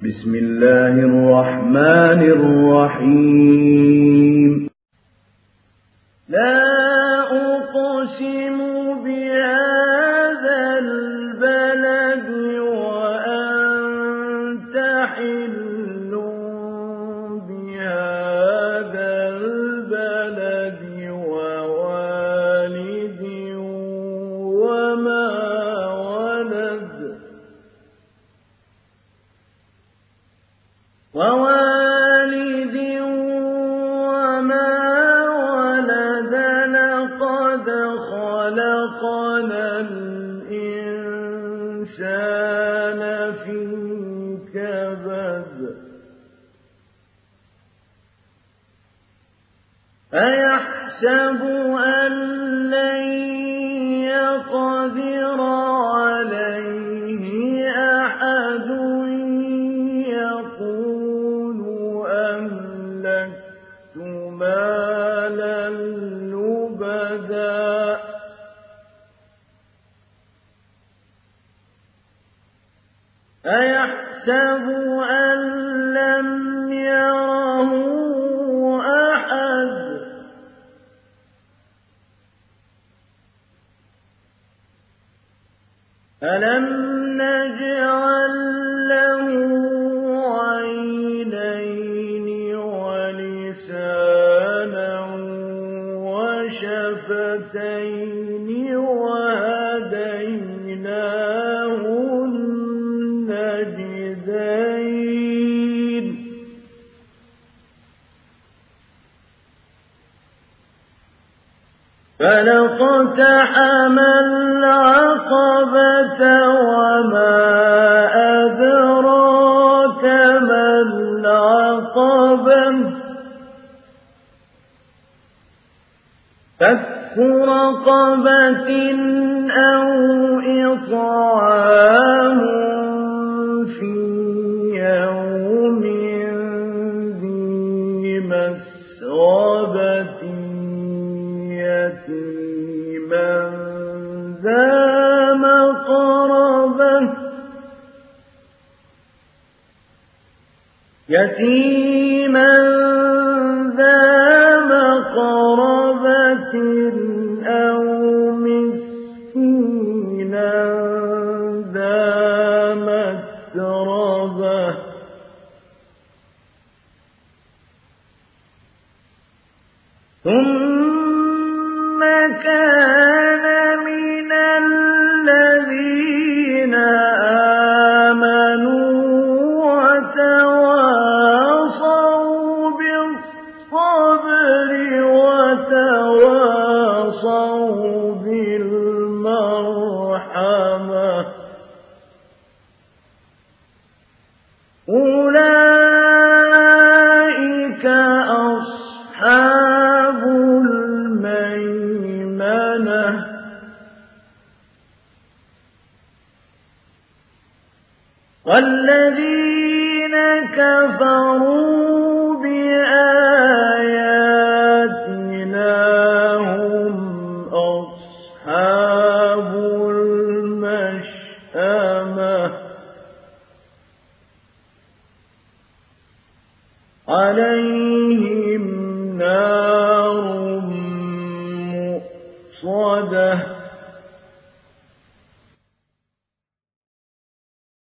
بسم الله الرحمن الرحيم لا أقسم بهذا البلد وأنت حل بهذا البلد ووالد وما ولد لقد خلقنا الإنسان في كبد أيحسب أن لن يقدر عليه أحد يقول أهلكت مالا لبدا أيحسب أن لم يره أحد ألم نجعل له عينين ولسانا وشفتين وهديناه النجدين فلاقتحم العقبة وما أدراك ما العقبة فك رقبة أو إطعام في يوم ذي مسغبة يتيما ذا مقربة أو مسكينا ذا متربة ثم كان من الذين آمنوا وتواصوا بالصبر وتواصوا بالمرحمة أولئك أصحاب الميمنة والذين كفروا بآياتنا هم أصحاب المشأمة عليهم نار